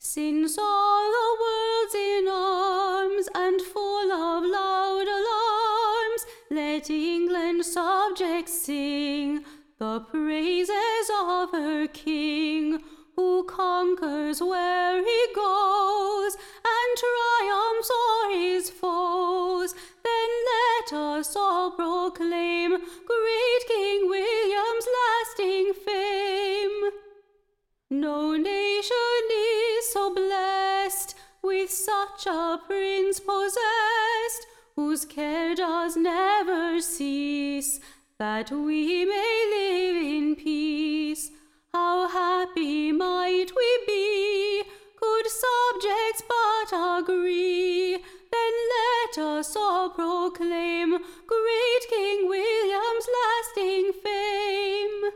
Since all the world's in arms and full of loud alarms, let England's subjects sing the praises of her King, who conquers where he goes and triumphs o'er his foes. Then let us all proclaim great King William's lasting fame. No nation is so blessed with such a prince possessed, whose care does never cease, that we may live in peace. How happy might we be, could subjects but agree. Then let us all proclaim great King William's lasting fame.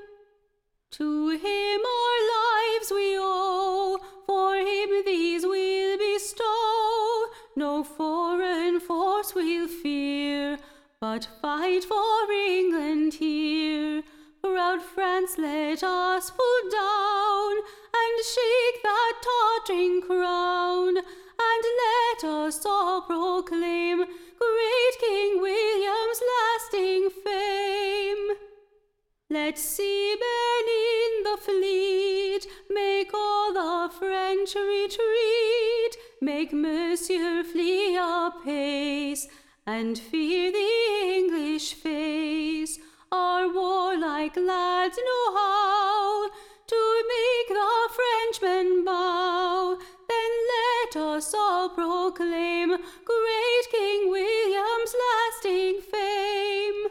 To him our lives we owe, for him these we'll bestow. No foreign force we'll fear, but fight for England here. Proud France let us pull down, and shake that tottering crown, and let us all proclaim great King William's lasting fame. Let seamen in the fleet make all the French retreat, make Monsieur flee apace, and fear the English face. Our warlike lads know how to make the Frenchmen bow. Then let us all proclaim great King William's lasting fame.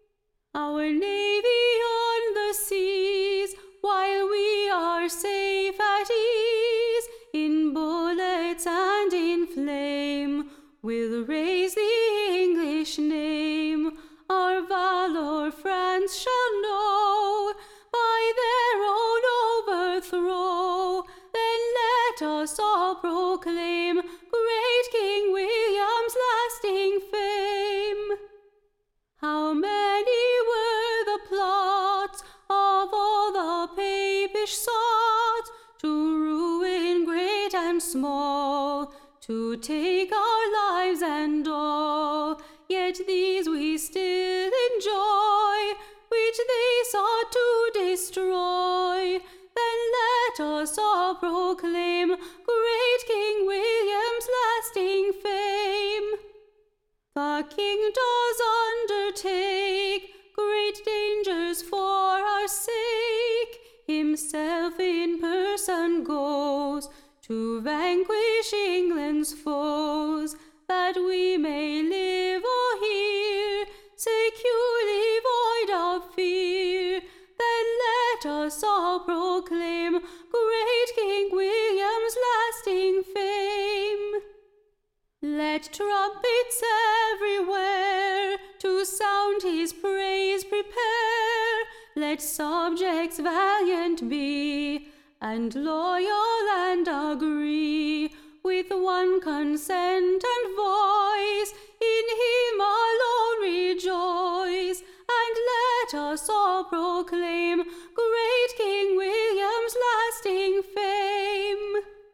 Our navy on the seas, while we are safe at ease, in bullets and in flame, will raise the English name. Our valor France shall know by their own overthrow. Then let us all proclaim great King William's lasting fame. How many were the plots of all the Papish sought, to ruin great and small, to take our lives and all. Yet these we still enjoy, which they sought to destroy. Then let us all proclaim great King William's lasting fame. The King does undertake great dangers for our sake. Himself in person goes to vanquish England's foes, that we may live or hear securely void of fear. Then let us all proclaim great King William's lasting fame. Let trumpets everywhere to sound his praise prepare. Let subjects valiant be, and loyal and agree, with one consent and voice, in him alone rejoice. And let us all proclaim great King William's lasting fame.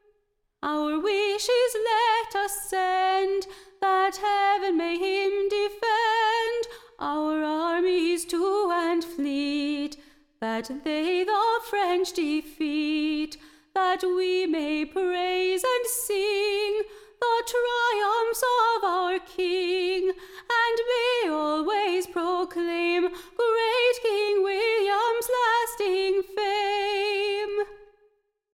Our wishes let us send, that heaven may him defend. Our armies to and fleet, that they the French defeat, that we may praise and sing the triumphs of our King, and may always proclaim